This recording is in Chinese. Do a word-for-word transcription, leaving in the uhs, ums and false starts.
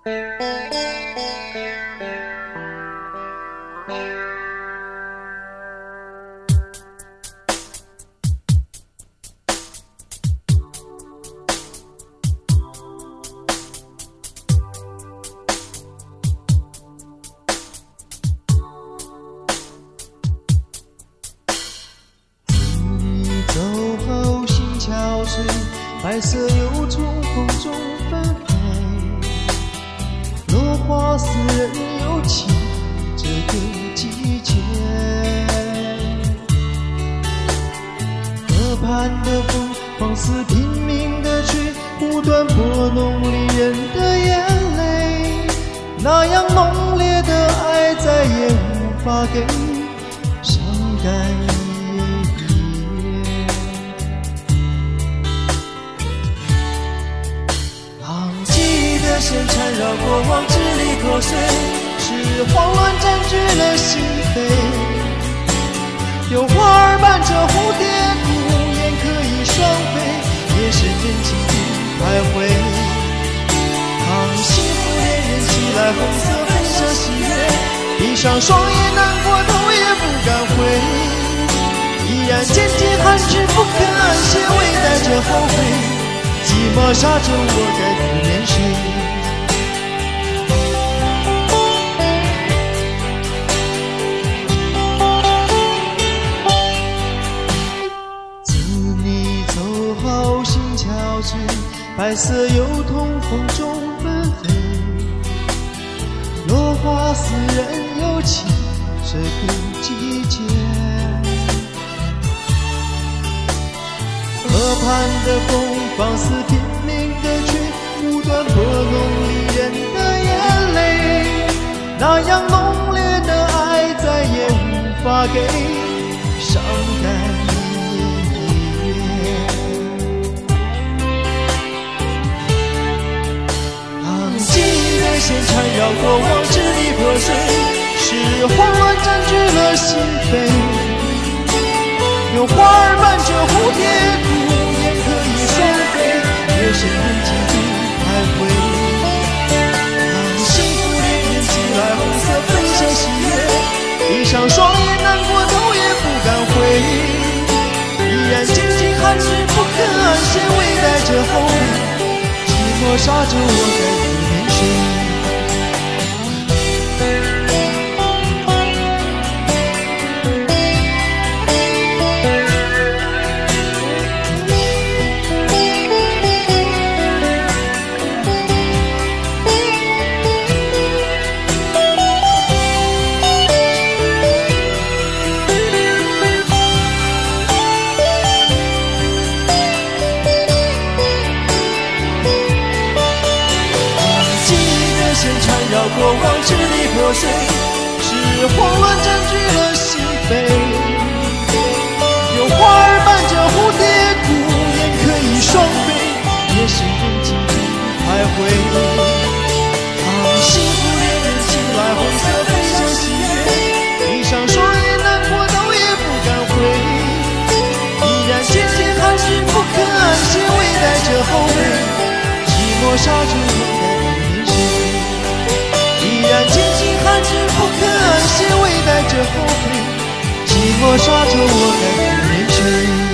白色又从风中纷飞，落花似人有情这个季节。河畔的风放肆拼命地吹，不断拨弄离人的眼泪。那样浓烈的爱再也无法给伤感。线缠绕过往，支离破碎，是慌乱占据了心扉。有花儿伴着蝴蝶孤雁可以双飞，也是真情的徘徊。当幸福恋人起来，红色喷射喜悦，闭上双眼难过头也不敢回，依然渐渐寒枝不肯安歇，微带着后悔，寂寞沙洲我该自怜谁？白色又同风中纷飞，落花似人有情这个季节。河畔的风放肆拼命地吹，不断拨弄离人的眼泪。那样浓烈的爱再也无法给伤感。线缠绕过往，支离破碎，是慌乱占据了心扉。有花儿伴着蝴蝶孤雁可以双飞，也是人静的徘徊。当幸福恋人起来，红色喷射喜悦，闭上双眼难过头也不敢回，依然静静寒枝不肯安歇，微带着后悔，寂寞沙洲我该自怜谁？绕过往，支离破碎，是慌乱占据了心扉。有花儿伴着蝴蝶孤雁可以双飞，也是人静的徘徊。当幸福恋人起来，红色喷射喜悦，闭上双眼难过头也不敢回，依然渐渐寒枝不肯安歇，微带着后悔，寂寞沙洲我该自怜谁？依然静静寒枝不肯安歇，微带着后悔，寂寞沙洲我该自怜谁？